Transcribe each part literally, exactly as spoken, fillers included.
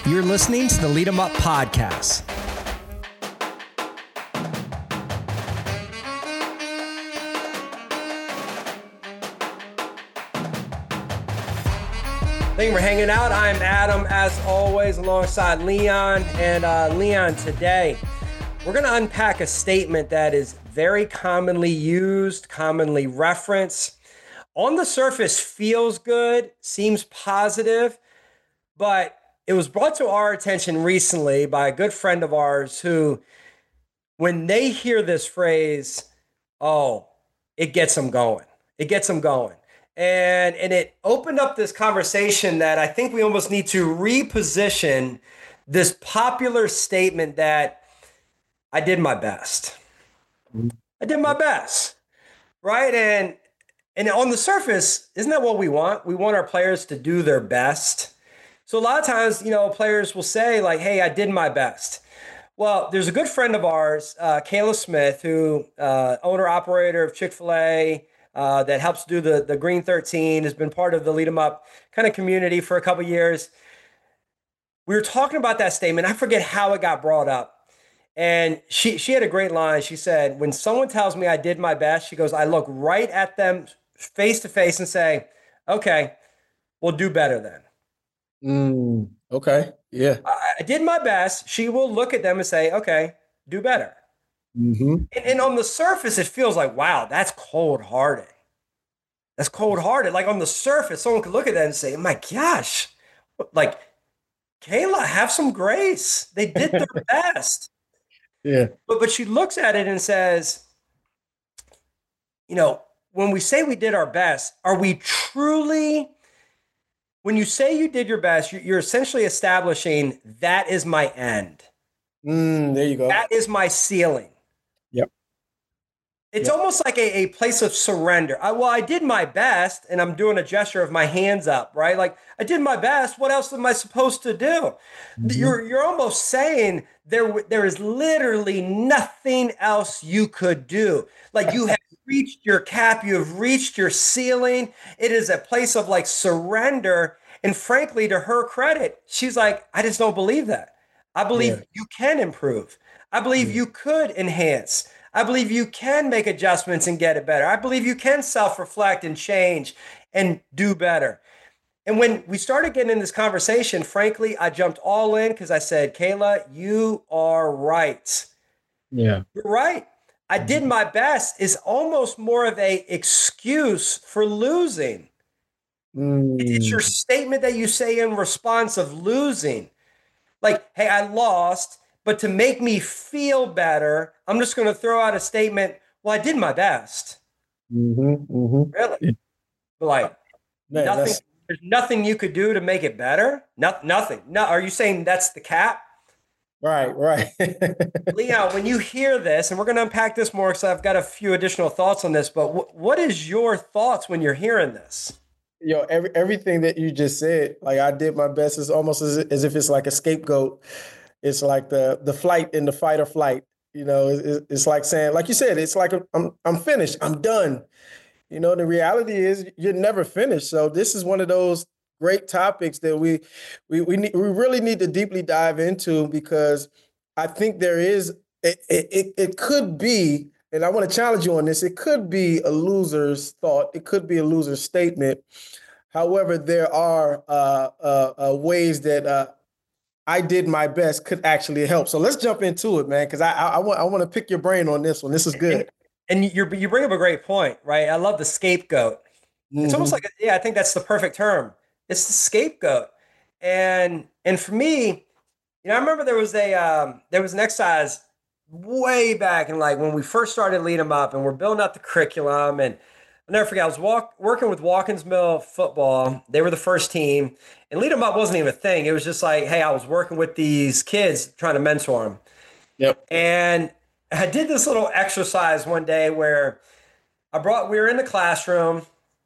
You're listening to the Lead 'em Up podcast. Thank you for hanging out. I'm Adam, as always, alongside Leon. And uh, Leon, today, we're going to unpack a statement that is very commonly used, commonly referenced. On the surface, feels good, seems positive, but it was brought to our attention recently by a good friend of ours who, when they hear this phrase, oh, it gets them going. It gets them going. And, and it opened up this conversation that I think we almost need to reposition this popular statement that I did my best. I did my best, right? And, and on the surface, isn't that what we want? We want our players to do their best. So a lot of times, you know, players will say like, hey, I did my best. Well, there's a good friend of ours, uh, Kayla Smith, who uh, owner operator of Chick-fil-A, uh, that helps do the, the Green thirteen, has been part of the Lead 'em Up kind of community for a couple of years. We were talking about that statement. I forget how it got brought up. And she, she had a great line. She said, when someone tells me I did my best, she goes, I look right at them face to face and say, okay, we'll do better then. Mm, okay. Yeah. I, I did my best. She will look at them and say, okay, do better. Mm-hmm. And, and on the surface, it feels like, wow, that's cold-hearted. That's cold-hearted. Like on the surface, someone could look at that and say, my gosh, like, Kayla, have some grace. They did their best. Yeah. But, but she looks at it and says, you know, when we say we did our best, are we truly, when you say you did your best, you're, you're essentially establishing that is my end. Mm, there you go. That is my ceiling. Yep. It's yep. almost like a, a place of surrender. I, well, I did my best, and I'm doing a gesture of my hands up, right? Like, I did my best. What else am I supposed to do? Mm-hmm. You're you're almost saying there, there is literally nothing else you could do. Like, you have reached your cap. You have reached your ceiling. It is a place of, like, surrender. And frankly, to her credit, she's like, I just don't believe that. I believe yeah. you can improve. I believe yeah. you could enhance. I believe you can make adjustments and get it better. I believe you can self-reflect and change and do better. And when we started getting in this conversation, frankly, I jumped all in because I said, Kayla, you are right. Yeah. You're right. I did my best is almost more of a excuse for losing. Mm. It's your statement that you say in response of losing. Like, hey, I lost, but to make me feel better, I'm just going to throw out a statement, well, I did my best. Mm-hmm, mm-hmm. Really? Like, Man, nothing, there's nothing you could do to make it better? No, nothing. No, are you saying that's the cap? Right, right. Leon, when you hear this, and we're going to unpack this more because I've got a few additional thoughts on this, but w- what is your thoughts when you're hearing this? Yo, every, everything that you just said, like I did my best, is almost as, as if it's like a scapegoat. It's like the the flight in the fight or flight. You know, it, it's like saying, like you said, it's like I'm I'm finished, I'm done. You know, the reality is you're never finished. So this is one of those great topics that we we we need, we really need to deeply dive into, because I think there is it it, it could be. And I want to challenge you on this. It could be a loser's thought. It could be a loser's statement. However, there are uh, uh, uh, ways that uh, I did my best could actually help. So let's jump into it, man, because I, I, I want I want to pick your brain on this one. This is good. And, and you you bring up a great point, right? I love the scapegoat. Mm-hmm. It's almost like, yeah, I think that's the perfect term. It's the scapegoat. And and for me, you know, I remember there was a um, there was an exercise way back in like when we first started Lead 'em Up and we're building out the curriculum. And I'll never forget, I was walk, working with Watkins Mill football. They were the first team. And Lead 'em Up wasn't even a thing. It was just like, hey, I was working with these kids trying to mentor them. Yep. And I did this little exercise one day where I brought, we were in the classroom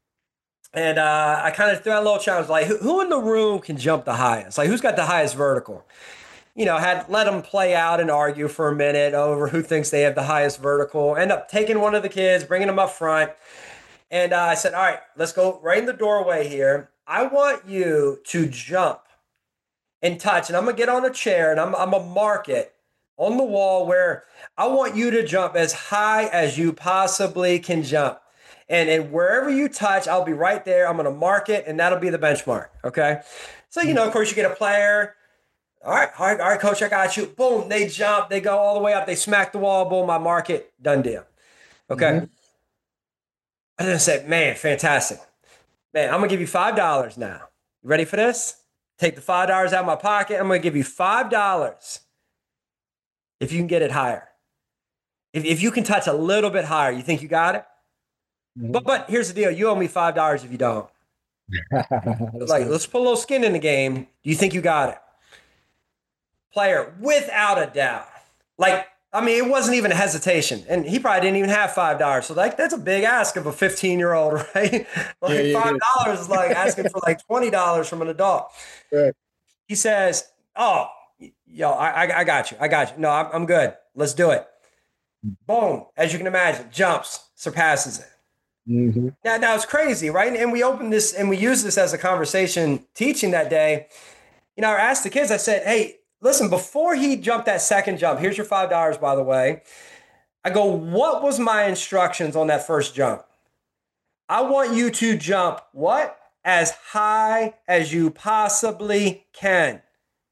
and uh, I kind of threw out a little challenge, like who, who in the room can jump the highest? Like who's got the highest vertical? You know, had let them play out and argue for a minute over who thinks they have the highest vertical. End up taking one of the kids, bringing them up front. And uh, I said, all right, let's go right in the doorway here. I want you to jump and touch, and I'm gonna get on a chair and I'm I'm gonna mark it on the wall where I want you to jump as high as you possibly can jump. And, and wherever you touch, I'll be right there. I'm gonna mark it, and that'll be the benchmark. Okay. So, you know, of course, you get a player. All right, all right, all right, coach, I got you. Boom, they jump, they go all the way up, they smack the wall, boom, I mark it, done deal. Okay. Mm-hmm. I just said, man, fantastic. Man, I'm gonna give you five dollars now. You ready for this? Take the five dollars out of my pocket. I'm gonna give you five dollars if you can get it higher. If, if you can touch a little bit higher, you think you got it? Mm-hmm. But but here's the deal: you owe me five dollars if you don't. Like, let's put a little skin in the game. Do you think you got it? Player, without a doubt. Like, I mean, it wasn't even a hesitation, and he probably didn't even have five dollars. So like, that's a big ask of a fifteen-year-old, right? Like yeah, yeah, five dollars yeah. is like asking for like twenty dollars from an adult. Right. He says, "Oh, yo, I, I got you. I got you. No, I'm, I'm good. Let's do it." Boom. As you can imagine, jumps, surpasses it. Mm-hmm. Now, now it's crazy, right? And we opened this and we used this as a conversation teaching that day. You know, I asked the kids, I said, hey, listen, before he jumped that second jump, here's your five dollars, by the way. I go, what was my instructions on that first jump? I want you to jump what? As high as you possibly can.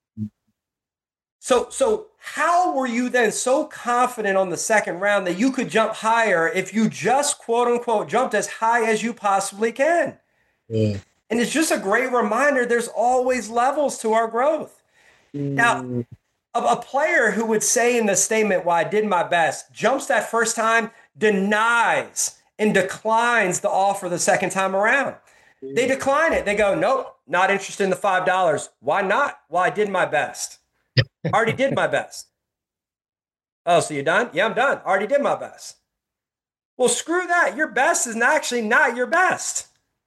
So, so how were you then so confident on the second round that you could jump higher if you just, quote unquote, jumped as high as you possibly can? Yeah. And it's just a great reminder there's always levels to our growth. Mm. Now, a, a player who would say in the statement, well, I did my best, jumps that first time, denies and declines the offer the second time around. Yeah. They decline it. They go, nope, not interested in the five dollars. Why not? Well, I did my best. Already did my best. Oh, so you're done? Yeah, I'm done. Already did my best. Well, screw that. Your best is actually not your best.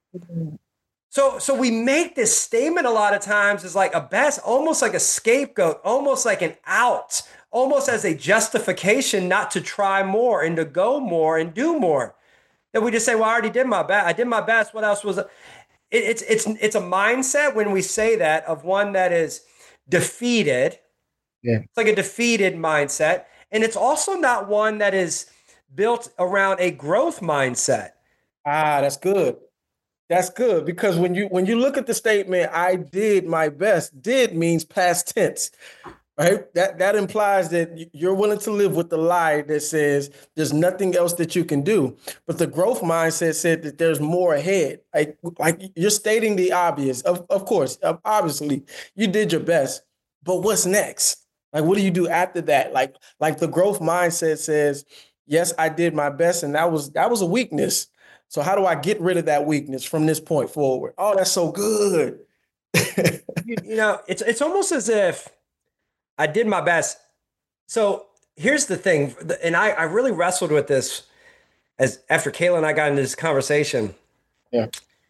So, so we make this statement a lot of times as like a best, almost like a scapegoat, almost like an out, almost as a justification not to try more and to go more and do more. That we just say, well, I already did my best. I did my best. What else was it? It, it's it's it's a mindset when we say that of one that is defeated. Yeah. It's like a defeated mindset. And it's also not one that is built around a growth mindset. Ah, that's good. That's good. Because when you when you look at the statement, I did my best, did means past tense. Right? That that implies that you're willing to live with the lie that says there's nothing else that you can do. But the growth mindset said that there's more ahead. Like, like you're stating the obvious. Of, of course, obviously, you did your best. But what's next? Like, what do you do after that? Like, like the growth mindset says, yes, I did my best, and that was that was a weakness. So how do I get rid of that weakness from this point forward? Oh, that's so good. you, you know, it's it's almost as if I did my best. So here's the thing, and I, I really wrestled with this as after Kayla and I got into this conversation. Yeah,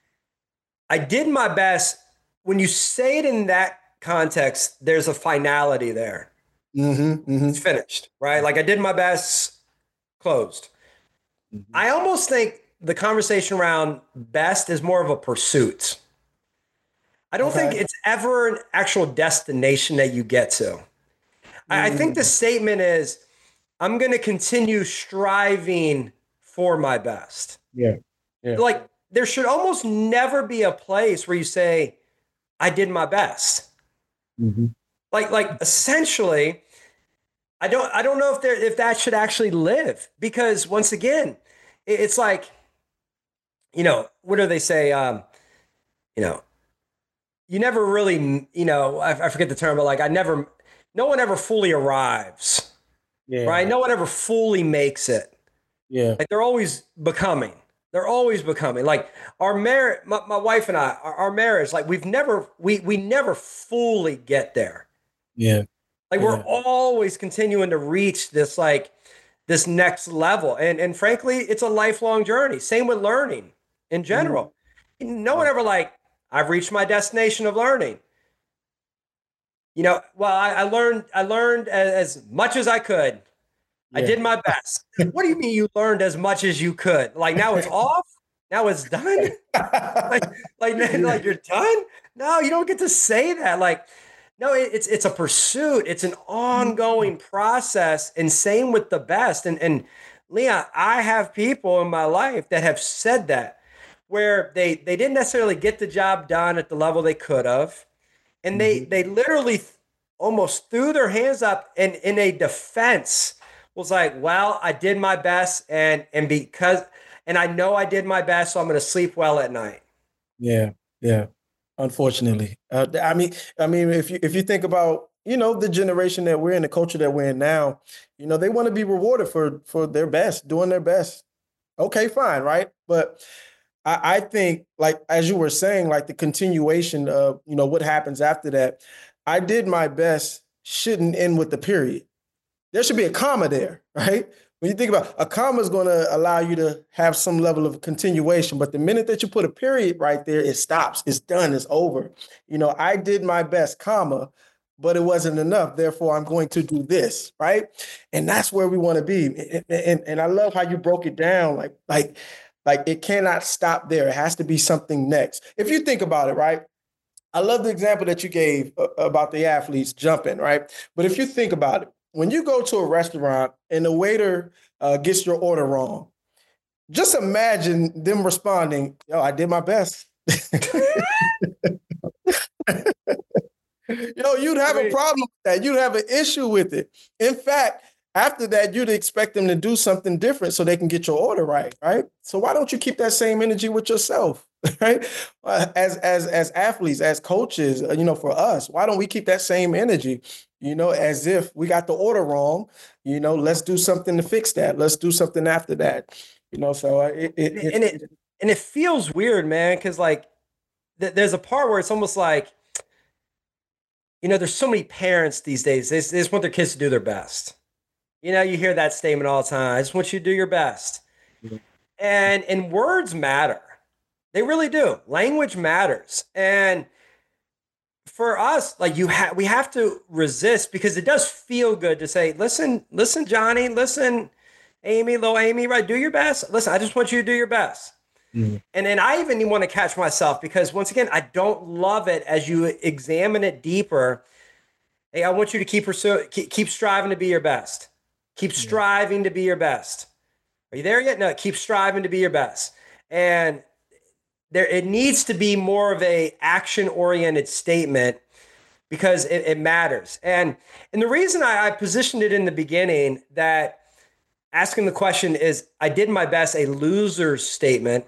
I did my best. When you say it in that context, there's a finality there. Mm-hmm, mm-hmm. It's finished, right? Like I did my best, closed. Mm-hmm. I almost think the conversation around best is more of a pursuit. I don't okay. think it's ever an actual destination that you get to. Mm-hmm. I, I think the statement is, I'm going to continue striving for my best. Yeah. yeah. Like there should almost never be a place where you say, I did my best. Mm-hmm. Like, like essentially, I don't, I don't know if there, if that should actually live, because once again, it, it's like, you know, what do they say? Um, you know, you never really, you know, I, I forget the term, but like, I never, no one ever fully arrives, yeah. right? No one ever fully makes it. Yeah. Like they're always becoming. They're always becoming. Like our marriage, my, my wife and I, our, our marriage, like we've never, we we never fully get there. Yeah. Like yeah. we're always continuing to reach this, like this next level. And, and frankly, it's a lifelong journey. Same with learning in general. Mm. No one ever like, I've reached my destination of learning. You know, well, I, I learned, I learned as, as much as I could. I did my best. What do you mean you learned as much as you could? Like now it's off? Now it's done? like, like, like you're done? No, you don't get to say that. Like No, it, it's it's a pursuit. It's an Mhm. ongoing process, and same with the best. And and Leon, I have people in my life that have said that, where they they didn't necessarily get the job done at the level they could have, and they Mhm. they literally th- almost threw their hands up and in a defense was like, well, I did my best, and and because and I know I did my best, so I'm going to sleep well at night. Yeah, yeah. Unfortunately, uh, I mean, I mean, if you if you think about, you know, the generation that we're in, the culture that we're in now, you know, they want to be rewarded for for their best, doing their best. Okay, fine, right? But I, I think, like as you were saying, like the continuation of, you know, what happens after that. I did my best shouldn't end with the period. There should be a comma there, right? When you think about a comma is going to allow you to have some level of continuation, but the minute that you put a period right there, it stops. It's done. It's over. You know, I did my best, comma, but it wasn't enough. Therefore, I'm going to do this, right? And that's where we want to be. And, and, and I love how you broke it down, like like like it cannot stop there. It has to be something next. If you think about it, right? I love the example that you gave uh, about the athletes jumping, right? But if you think about it, when you go to a restaurant and the waiter uh, gets your order wrong, just imagine them responding, "Yo, I did my best." Yo, you'd I have a mean, problem with that. You'd have an issue with it. In fact, after that, you'd expect them to do something different so they can get your order right, right? So why don't you keep that same energy with yourself, right? Uh, as as as athletes, as coaches, uh, you know, for us, why don't we keep that same energy? You know, as if we got the order wrong. You know, let's do something to fix that. Let's do something after that. You know, so uh, it, it, it, and it it and it feels weird, man, because like th- there's a part where it's almost like, you know, there's so many parents these days. They, they just want their kids to do their best. You know, you hear that statement all the time. I just want you to do your best. And and words matter. They really do. Language matters. And for us, like you have we have to resist because it does feel good to say, listen, listen, Johnny, listen, Amy, little Amy, right? Do your best. Listen, I just want you to do your best. Mhm. And then I even want to catch myself because once again, I don't love it as you examine it deeper. Hey, I want you to keep pursuing, keep, keep striving to be your best. Keep Yeah. striving to be your best. Are you there yet? No, keep striving to be your best. And there, it needs to be more of a action oriented statement because it, it matters. And and the reason I, I positioned it in the beginning that asking the question is, I did my best, a loser's statement,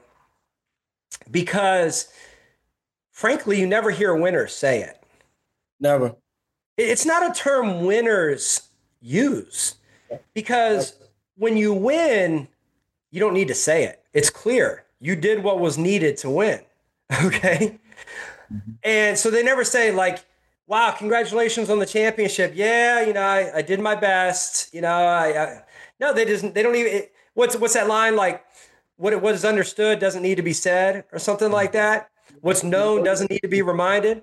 because frankly, you never hear winners say it. Never. It's not a term winners use Never. because when you win, you don't need to say it. It's clear. You did what was needed to win. Mhm. Okay. Mhm. And so they never say, like, wow, congratulations on the championship. Yeah, you know, I, I did my best. You know, I, I no, they just they don't even it, what's what's that line like what what is understood doesn't need to be said or something like that. What's known doesn't need to be reminded.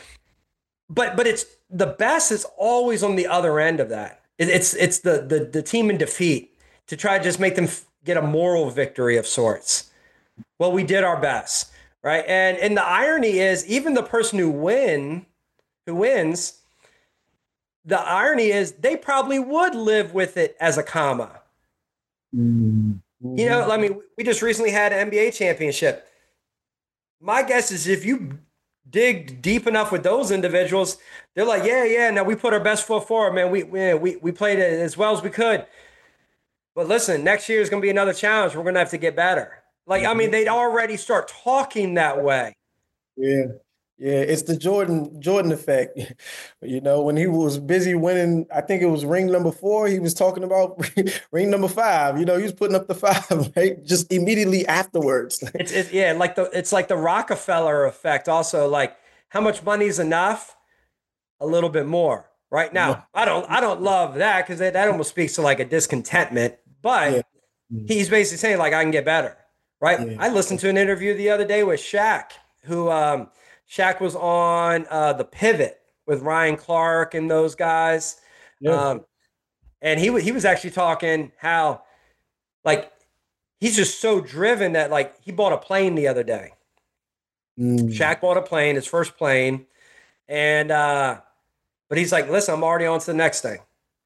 But but it's the best is always on the other end of that. It, it's it's the, the the team in defeat to try to just make them f- get a moral victory of sorts. Well, we did our best, right? And and the irony is, even the person who win who wins, the irony is they probably would live with it as a comma. Mhm. You know, Mhm. I mean, we just recently had an N B A championship. My guess is if you dig deep enough with those individuals, they're like, yeah, yeah, no, we put our best foot forward, man. We we we, we played it as well as we could. But listen, next year is going to be another challenge. We're going to have to get better. Like, I mean, Mhm. they'd already start talking that way. Yeah. Yeah, it's the Jordan Jordan effect. You know, when he was busy winning, I think it was ring number four, he was talking about ring number five. You know, he was putting up the five, right? Just immediately afterwards. It's it, yeah, like the it's like the Rockefeller effect. Also, like how much money's enough? A little bit more. Right now, I don't I don't love that because that, that almost speaks to like a discontentment. Yeah. But Mm. he's basically saying like I can get better. Right. Yeah. I listened to an interview the other day with Shaq, who um, Shaq was on uh, the Pivot with Ryan Clark and those guys, Yeah. um, and he he was actually talking how like he's just so driven that like he bought a plane the other day. Mm. Shaq bought a plane, his first plane, and uh, But he's like, listen, I'm already on to the next thing.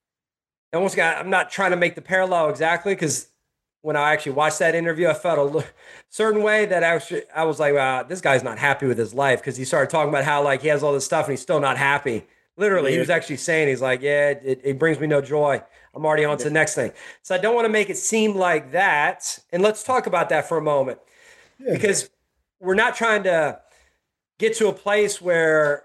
I almost got, I'm not trying to make the parallel exactly because when I actually watched that interview, I felt a certain way that actually I was like, wow, this guy's not happy with his life because he started talking about how like he has all this stuff and he's still not happy. Literally, he Yeah. was actually saying, he's like, yeah, it, it brings me no joy. I'm already on to the next thing. So I don't want to make it seem like that. And let's talk about that for a moment Yeah. because we're not trying to get to a place where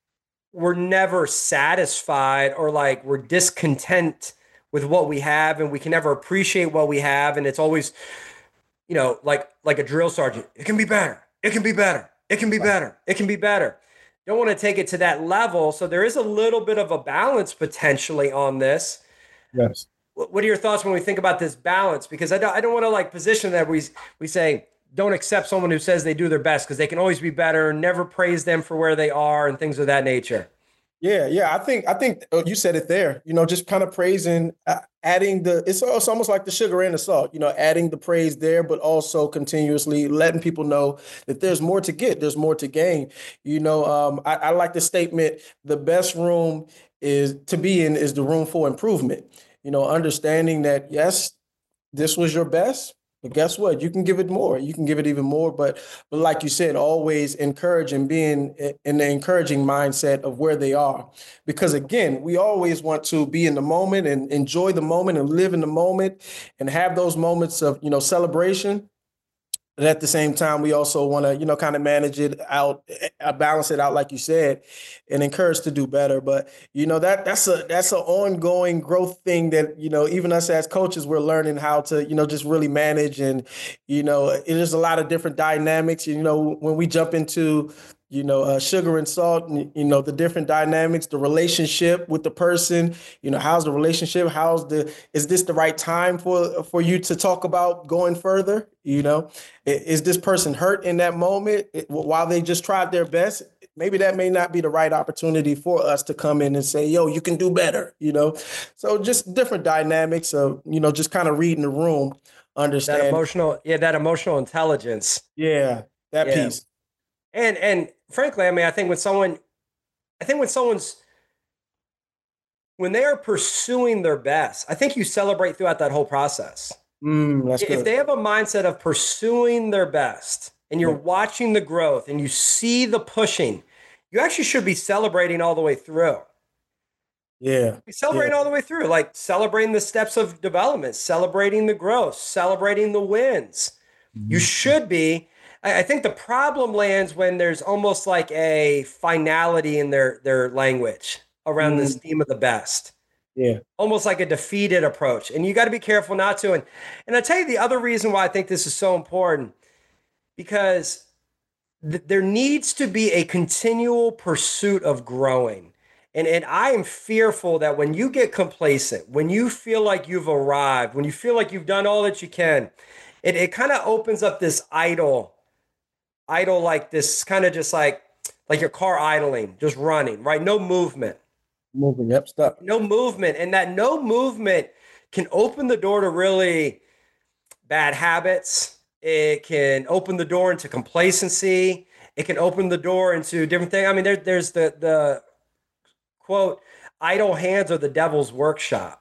we're never satisfied or like we're discontent with what we have and we can never appreciate what we have. And it's always, you know, like like a drill sergeant. It can be better. It can be better. It can be better. It can be better. Don't want to take it to that level. So there is a little bit of a balance potentially on this. Yes. What are your thoughts when we think about this balance? Because I don't, I don't want to like position that we we say don't accept someone who says they do their best because they can always be better. Never praise them for where they are and things of that nature. Yeah, yeah. I think I think uh, you said it there. You know, just kind of praising, uh, adding the. It's, it's almost like the sugar and the salt. You know, adding the praise there, but also continuously letting people know that there's more to get. There's more to gain. You know, um, I, I like the statement: the best room is to be in is the room for improvement. You know, understanding that yes, this was your best. But guess what? You can give it more. You can give it even more. But but like you said, always encourage and being in the encouraging mindset of where they are. Because again, we always want to be in the moment and enjoy the moment and live in the moment and have those moments of, you know, celebration. But at the same time, we also want to, you know, kind of manage it out, uh, balance it out, like you said, and encourage to do better. But you know that that's a that's an ongoing growth thing that you know even us as coaches we're learning how to you know just really manage and you know it is a lot of different dynamics. You know when we jump into you know, uh, sugar and salt, and, you know, the different dynamics, the relationship with the person, you know, how's the relationship? How's the, is this the right time for, for you to talk about going further? You know, is this person hurt in that moment while they just tried their best? Maybe that may not be the right opportunity for us to come in and say, yo, you can do better, you know? So just different dynamics of, you know, just kind of reading the room, That understand. emotional, yeah, that emotional intelligence. Yeah, that Yeah. piece. And, and frankly, I mean, I think when someone, I think when someone's, when they are pursuing their best, I think you celebrate throughout that whole process. Mm, that's If good. they have a mindset of pursuing their best and you're Yeah. watching the growth and you see the pushing, you actually should be celebrating all the way through. Yeah. Be celebrating yeah. all the way through, like celebrating the steps of development, celebrating the growth, celebrating the wins. You should be. I think the problem lands when there's almost like a finality in their their language around this Mm, theme of the best. yeah. Almost like a defeated approach. And you got to be careful not to. And and I tell you the other reason why I think this is so important, because th- there needs to be a continual pursuit of growing. And, and I am fearful that when you get complacent, when you feel like you've arrived, when you feel like you've done all that you can, it, it kind of opens up this idle, idle, like this kind of just like, like your car idling, just running, right? No movement, Moving. Yep. Stuck. no movement. And that no movement can open the door to really bad habits. It can open the door into complacency. It can open the door into different things. I mean, there, there's the, the quote, idle hands are the devil's workshop.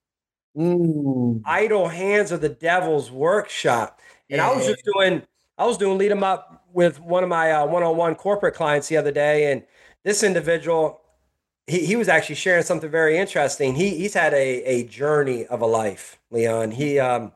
Mm, Idle hands are the devil's workshop. And I was yeah. just doing, I was doing lead 'em up with one of my uh, one-on-one corporate clients the other day. And this individual, he, he was actually sharing something very interesting. He, he's had a, a journey of a life, Leon. He, um,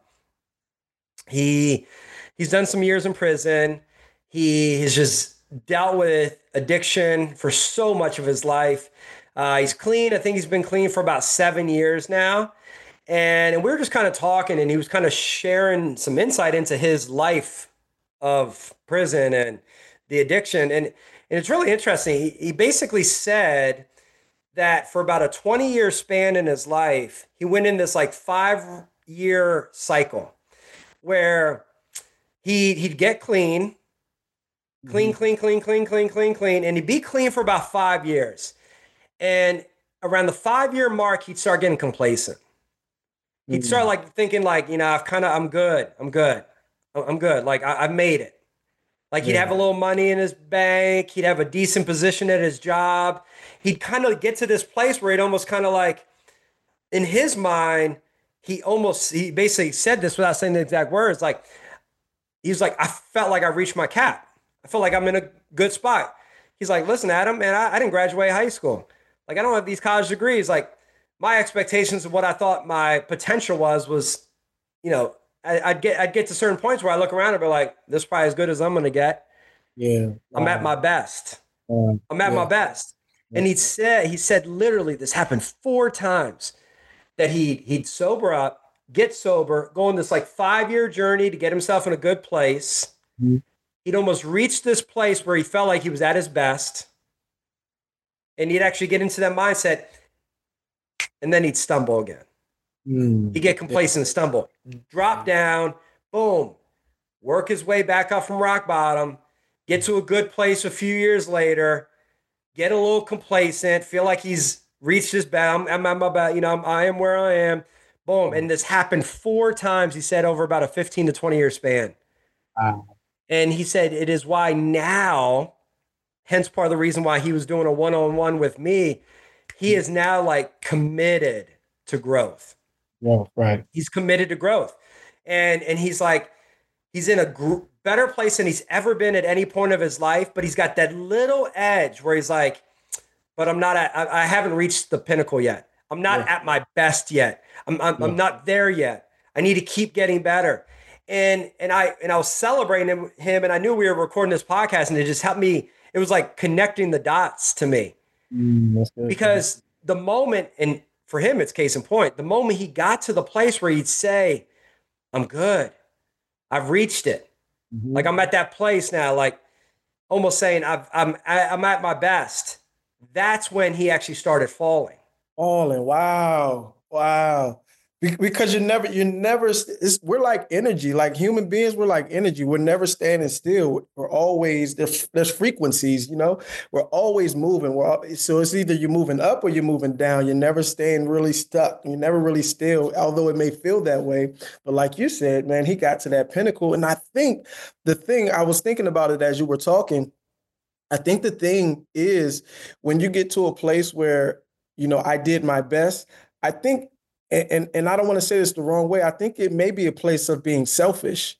he, he's done some years in prison. He has just dealt with addiction for so much of his life. Uh, he's clean. I think he's been clean for about seven years now. And, and we were just kind of talking, and he was kind of sharing some insight into his life of prison and the addiction. And, and it's really interesting. He, he basically said that for about a twenty year span in his life, he went in this like five year cycle where he, he'd get clean, clean, clean, clean, clean, clean, clean, clean, and he'd be clean for about five years. And around the five year mark, he'd start getting complacent. He'd start like thinking like, you know, I've kind of, I'm good. I'm good. I'm good. Like I, I've made it. Like he'd Yeah. have a little money in his bank. He'd have a decent position at his job. He'd kind of get to this place where he'd almost kind of like, in his mind, he almost, he basically said this without saying the exact words. Like, he's like, I felt like I reached my cap. I feel like I'm in a good spot. He's like, listen, Adam, man, I, I didn't graduate high school. Like, I don't have these college degrees. Like, my expectations of what I thought my potential was, was, you know, I, I'd get, I'd get to certain points where I look around and be like, this is probably as good as I'm going to get. Yeah. I'm Wow. at my best. Uh, I'm at yeah. my best. Yeah. And he said, he said literally this happened four times that he he'd sober up, get sober, go on this like five-year journey to get himself in a good place. Mm-hmm. He'd almost reached this place where he felt like he was at his best. And he'd actually get into that mindset, and then he'd stumble again. Mm. He'd get complacent and stumble. Drop down, boom, work his way back up from rock bottom, get to a good place a few years later, get a little complacent, feel like he's reached his bound. I'm, I'm about, you know, I'm, I am where I am. Boom. And this happened four times, he said, over about a fifteen to twenty year span. Wow. And he said it is why now, hence part of the reason why he was doing a one-on-one with me, he is now like committed to growth. Yeah, right. He's committed to growth. And, and he's like, he's in a gr- better place than he's ever been at any point of his life, but he's got that little edge where he's like, but I'm not at, I, I haven't reached the pinnacle yet. I'm not Yeah. at my best yet. I'm, I'm, Yeah. I'm not there yet. I need to keep getting better. And, and I, and I was celebrating him, him and I knew we were recording this podcast, and it just helped me. It was like connecting the dots to me. Mm, that's good. Because the moment, and for him, it's case in point, the moment he got to the place where he'd say, I'm good. I've reached it. Mhm. Like I'm at that place now, like almost saying I've, I'm, I, I'm at my best. That's when he actually started falling. Falling. Wow. Wow. Be- Because you never, you never, it's, we're like energy, like human beings, we're like energy. We're never standing still. We're always, there's, there's frequencies, you know, we're always moving. We're al- so it's either you're moving up or you're moving down. You're never staying really stuck. You're never really still, although it may feel that way. But like you said, man, he got to that pinnacle. And I think the thing, I was thinking about it as you were talking, I think the thing is when you get to a place where, you know, I did my best, I think, and, and, and I don't want to say this the wrong way, I think it may be a place of being selfish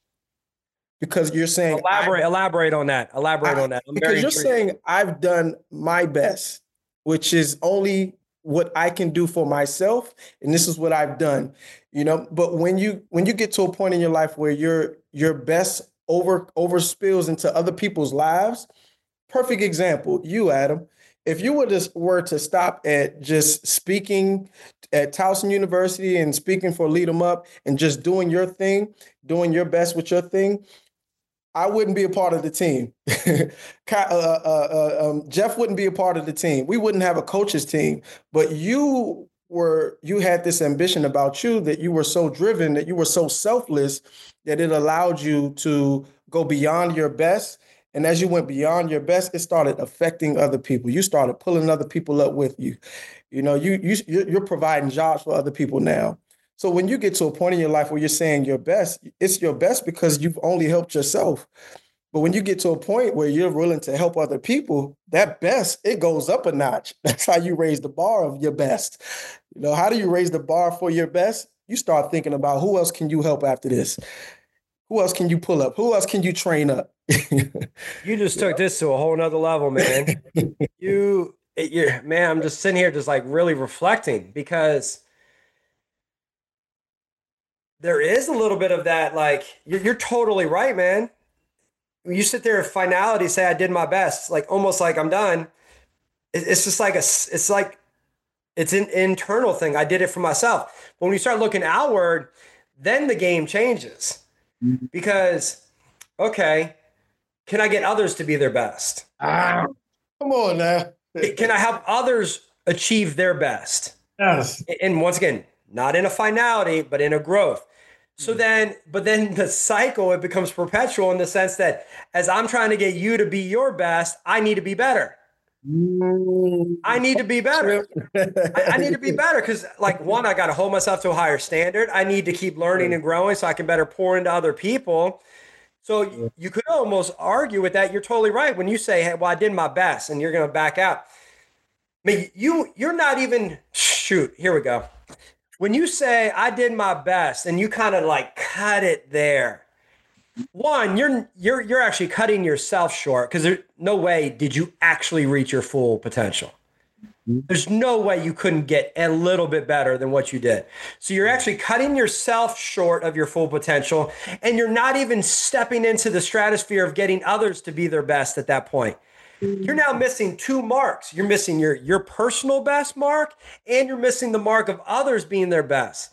because you're saying, Elaborate, I, elaborate on that. Elaborate I, on that. I'm because very you're intrigued. saying I've done my best, which is only what I can do for myself, and this is what I've done, you know. But when you when you get to a point in your life where your your best over over spills into other people's lives, perfect example, you, Adam. If you were to, were to stop at just speaking at Towson University and speaking for Lead 'em Up and just doing your thing, doing your best with your thing, I wouldn't be a part of the team. uh, uh, uh, um, Jeff wouldn't be a part of the team. We wouldn't have a coaches team. But you were, you had this ambition about you that you were so driven, that you were so selfless, that it allowed you to go beyond your best. And as you went beyond your best, it started affecting other people. You started pulling other people up with you. You know, you you you're providing jobs for other people now. So when you get to a point in your life where you're saying your best, it's your best because you've only helped yourself. But when you get to a point where you're willing to help other people, that best, it goes up a notch. That's how you raise the bar of your best. You know, how do you raise the bar for your best? You start thinking about who else can you help after this? Who else can you pull up? Who else can you train up? You just took this to a whole nother level, man. you, you're, man, I'm just sitting here just like really reflecting because there is a little bit of that. Like you're, you're totally right, man. You sit there and finality say, I did my best, like almost like I'm done. It, it's just like a, it's like, it's an internal thing. I did it for myself. But when you start looking outward, then the game changes because, okay, can I get others to be their best? Ah, come on now. Can I help others achieve their best? Yes. And once again, not in a finality, but in a growth. So then, but then the cycle, it becomes perpetual in the sense that as I'm trying to get you to be your best, I need to be better. I need to be better. I, I need to be better because, like, one, I got to hold myself to a higher standard. I need to keep learning and growing so I can better pour into other people. So Yeah. you could almost argue with that. You're totally right when you say, "Hey, well, I did my best," and you're going to back out. I mean, you you're not even shoot. Here we go. When you say I did my best, and you kind of like cut it there. One, you're you're you're actually cutting yourself short because there's no way did you actually reach your full potential. There's no way you couldn't get a little bit better than what you did. So you're actually cutting yourself short of your full potential, and you're not even stepping into the stratosphere of getting others to be their best at that point. You're now missing two marks. You're missing your, your personal best mark, and you're missing the mark of others being their best.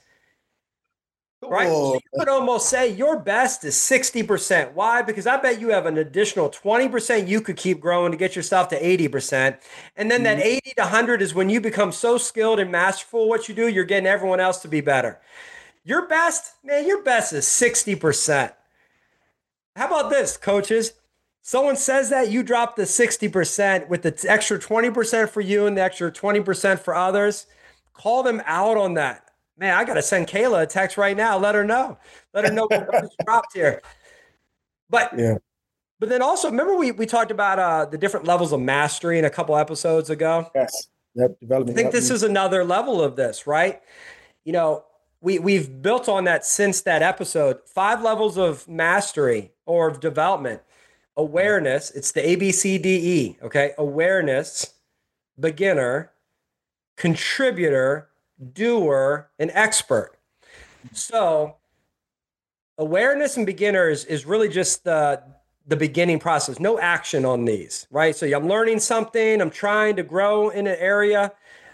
Right? So Oh, you could almost say your best is sixty percent. Why? Because I bet you have an additional twenty percent you could keep growing to get yourself to eighty percent. And then that eighty to one hundred is when you become so skilled and masterful at what you do, you're getting everyone else to be better. Your best, man, your best is sixty percent. How about this, coaches? Someone says that you drop the sixty percent with the extra twenty percent for you and the extra twenty percent for others. Call them out on that. Man, I got to send Kayla a text right now. Let her know. Let her know what just dropped here. But yeah. but then also, remember we we talked about uh, the different levels of mastery in a couple episodes ago? Yes. Yep. I Development. think Yep. this is another level of this, right? You know, we we've built on that since that episode. Five levels of mastery or of development. Awareness, it's the A B C D E, okay? Awareness, beginner, contributor, doer, and expert. So awareness and beginners is really just the the beginning process. No action on these, right? So I'm learning something, I'm trying to grow in an area.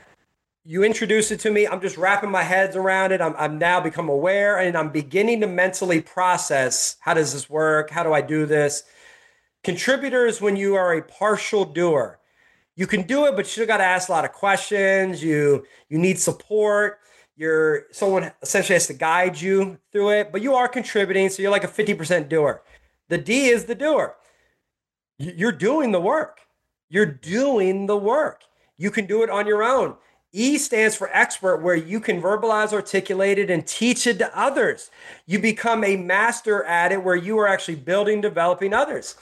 You introduce it to me, I'm just wrapping my heads around it. I'm, I'm now become aware and I'm beginning to mentally process, how does this work? How do I do this? Contributor is when you are a partial doer. You can do it, but you still got to ask a lot of questions. You you need support. You're someone essentially has to guide you through it, but you are contributing, so you're like a fifty percent doer. The D is the doer. You're doing the work. You're doing the work. You can do it on your own. E stands for expert, where you can verbalize, articulate it, and teach it to others. You become a master at it, where you are actually building, developing others.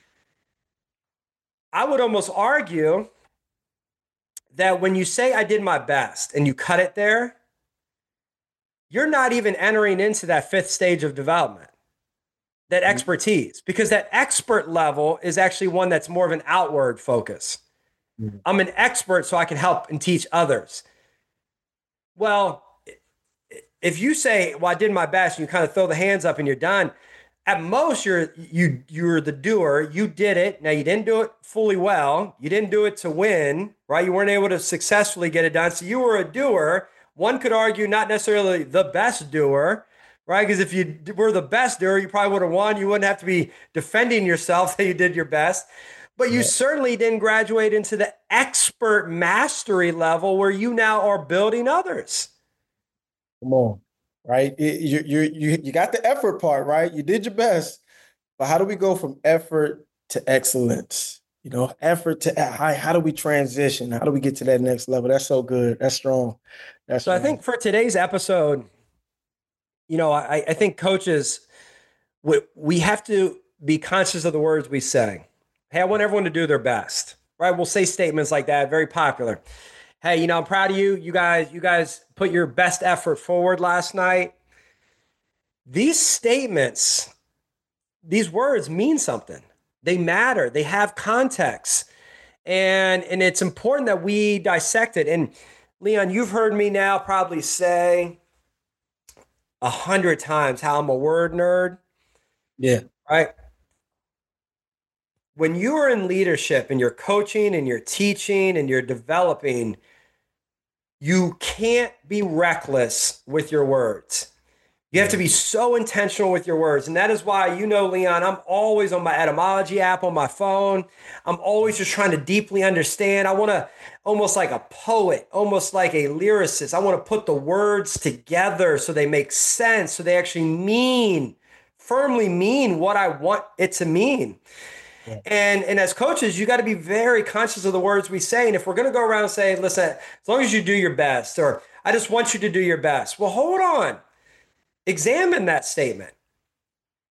I would almost argue that when you say I did my best and you cut it there, you're not even entering into that fifth stage of development, that expertise, because that expert level is actually one that's more of an outward focus. Mm-hmm. I'm an expert, so I can help and teach others. Well, if you say, well, I did my best, and you kind of throw the hands up and you're done, at most, you're you you're the doer. You did it. Now you didn't do it fully well. You didn't do it to win, right? You weren't able to successfully get it done. So you were a doer. One could argue not necessarily the best doer, right? Because if you were the best doer, you probably would have won. You wouldn't have to be defending yourself that you did your best. But you yeah. certainly didn't graduate into the expert mastery level where you now are building others. Come on. Right. You, you, you, you got the effort part, right? You did your best, but how do we go from effort to excellence? You know, effort to how, how do we transition? How do we get to that next level? That's so good. That's strong. That's so strong. I think for today's episode, you know, I, I think coaches, we, we have to be conscious of the words we say. Hey, I want everyone to do their best, right? We'll say statements like that, very popular. Hey, you know, I'm proud of you. You guys, you guys put your best effort forward last night. These statements, these words mean something. They matter. They have context. And, and it's important that we dissect it. And Leon, you've heard me now probably say a hundred times how I'm a word nerd. Yeah. Right? When you are in leadership and you're coaching and you're teaching and you're developing, you can't be reckless with your words. You have to be so intentional with your words. And that is why, you know, Leon, I'm always on my etymology app on my phone. I'm always just trying to deeply understand. I want to, almost like a poet, almost like a lyricist, I want to put the words together so they make sense, so they actually mean, firmly mean what I want it to mean. Yeah. And, and as coaches, you got to be very conscious of the words we say. And if we're going to go around and say, listen, as long as you do your best, or I just want you to do your best. Well, hold on. Examine that statement.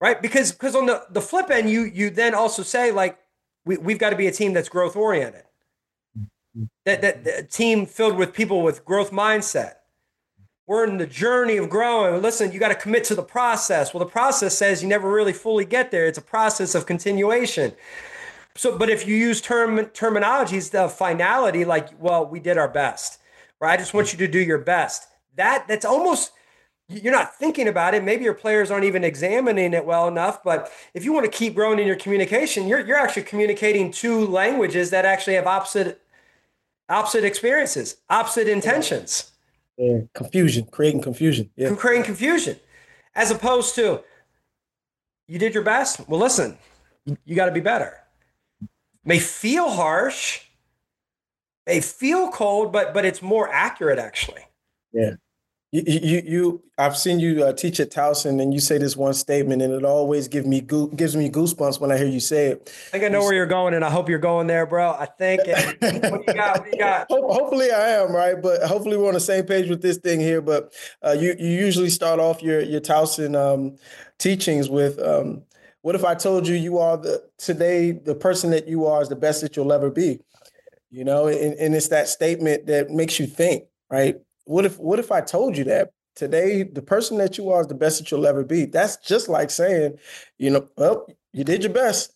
right? Because because on the, the flip end, you you then also say like we, we've got to be a team that's growth oriented. That that a team filled with people with growth mindset. We're in the journey of growing. Listen, you got to commit to the process. Well, the process says you never really fully get there. It's a process of continuation. So, but if you use term terminologies, the finality, like, well, we did our best, right? I just want you to do your best. That that's almost, you're not thinking about it. Maybe your players aren't even examining it well enough. But if you want to keep growing in your communication, you're you're actually communicating two languages that actually have opposite opposite experiences, opposite intentions. Yeah, confusion, creating confusion. Yeah. Creating confusion. As opposed to, you did your best. Well, listen, you, you got to be better. May feel harsh, may feel cold, but but it's more accurate, actually. Yeah. You, you, you I've seen you uh, teach at Towson, and you say this one statement, and it always gives me go- gives me goosebumps when I hear you say it. I think I know where you're going, and I hope you're going there, bro. I think. And what do you got? What do you got? Hopefully, I am right, but hopefully, we're on the same page with this thing here. But uh, you you usually start off your your Towson um, teachings with, um, "What if I told you you are the today the person that you are is the best that you'll ever be?" You know, and, and it's that statement that makes you think, right? What if what if I told you that today the person that you are is the best that you'll ever be? That's just like saying, you know, well, you did your best.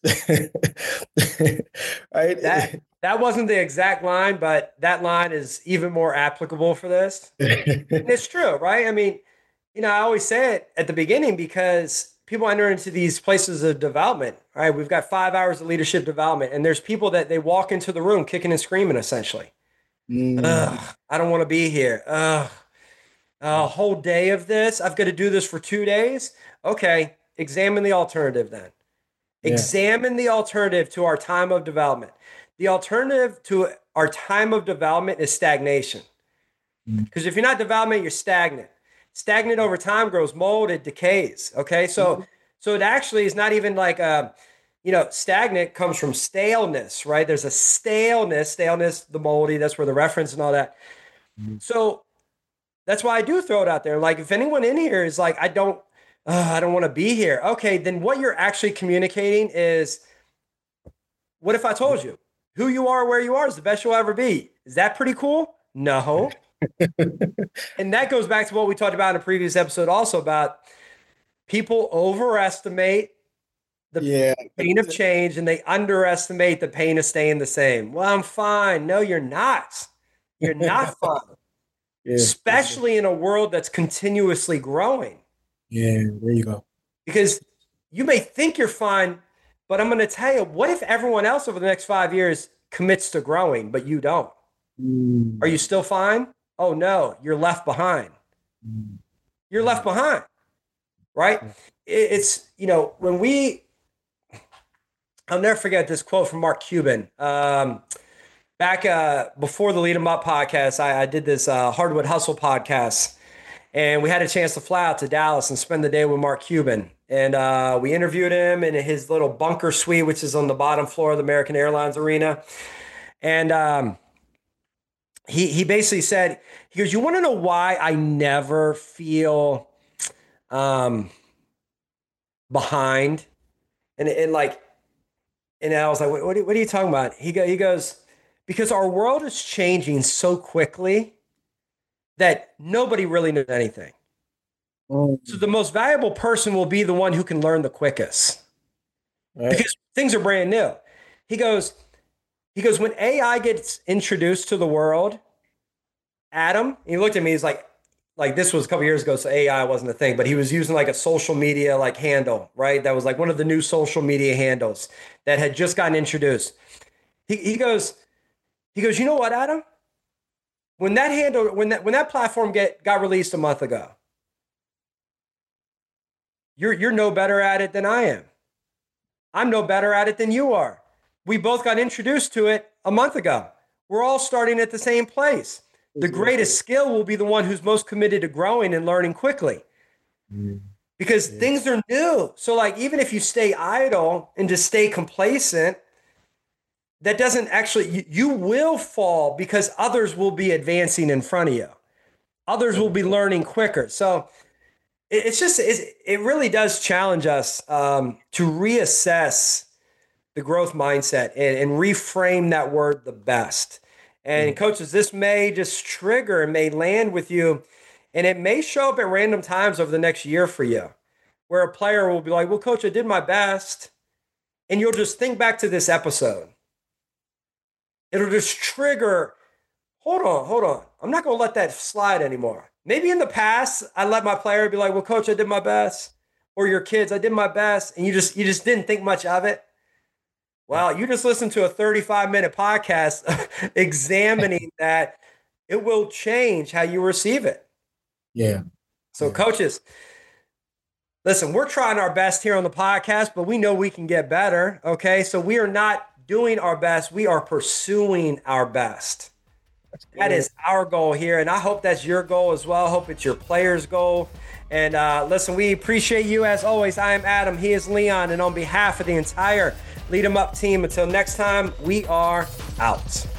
Right? That that wasn't the exact line, but that line is even more applicable for this. And it's true, right? I mean, you know, I always say it at the beginning because people enter into these places of development, right? We've got five hours of leadership development, and there's people that they walk into the room kicking and screaming, essentially. Mm. Ugh, I don't want to be here. Ugh, a whole day of this. I've got to do this for two days. Okay, examine the alternative then. Yeah. Examine the alternative to our time of development. The alternative to our time of development is stagnation. Because mm. if you're not development, you're stagnant. Stagnant over time grows mold, it decays. Okay, so mm. so it actually is not even like a, you know, stagnant comes from staleness, right? There's a staleness, staleness, the moldy, that's where the reference and all that. Mm-hmm. So that's why I do throw it out there. Like if anyone in here is like, I don't, uh, I don't want to be here. Okay, then what you're actually communicating is, what if I told you who you are, where you are is the best you'll ever be? Is that pretty cool? No. And that goes back to what we talked about in a previous episode also about people overestimate the yeah. pain of change, and they underestimate the pain of staying the same. Well, I'm fine. No, you're not. You're not fine. Yeah, Especially in a world that's continuously growing. Yeah, there you go. Because you may think you're fine, but I'm going to tell you, what if everyone else over the next five years commits to growing, but you don't? Mm. Are you still fine? Oh, no, you're left behind. Mm. You're left behind, right? It's, you know, when we, I'll never forget this quote from Mark Cuban. Um, back uh, before the Lead 'em Up podcast, I, I did this uh, Hardwood Hustle podcast, and we had a chance to fly out to Dallas and spend the day with Mark Cuban. And uh, we interviewed him in his little bunker suite, which is on the bottom floor of the American Airlines Arena. And um, he he basically said, he goes, you want to know why I never feel um, behind? And, and like, And I was like, what, what, are, what are you talking about? He, go, he goes, because our world is changing so quickly that nobody really knows anything. Mm. So the most valuable person will be the one who can learn the quickest. Right. Because things are brand new. He goes, he goes, when A I gets introduced to the world, Adam, he looked at me, he's like, like this was a couple years ago, so A I wasn't a thing, but he was using like a social media like handle, right? That was like one of the new social media handles that had just gotten introduced. He he goes, he goes, you know what, Adam? When that handle, when that when that platform get got released a month ago, you're you're no better at it than I am. I'm no better at it than you are. We both got introduced to it a month ago. We're all starting at the same place. The greatest skill will be the one who's most committed to growing and learning quickly, because yeah. things are new. So like, even if you stay idle and just stay complacent, that doesn't actually, you, you will fall because others will be advancing in front of you. Others will be learning quicker. So it's just, it's, it really does challenge us um, to reassess the growth mindset and, and reframe that word the best. And mm-hmm. coaches, this may just trigger and may land with you, and it may show up at random times over the next year for you, where a player will be like, well, coach, I did my best. And you'll just think back to this episode. It'll just trigger, hold on, hold on. I'm not going to let that slide anymore. Maybe in the past, I let my player be like, well, coach, I did my best. Or your kids, I did my best. And you just you just didn't think much of it. Well, you just listened to a thirty-five minute podcast examining that. It will change how you receive it. Yeah. So yeah. coaches, listen, we're trying our best here on the podcast, but we know we can get better. Okay. So we are not doing our best. We are pursuing our best. That is our goal here. And I hope that's your goal as well. I hope it's your player's goal. And uh, listen, we appreciate you as always. I am Adam. He is Leon. And on behalf of the entire Lead 'em Up team, until next time, we are out.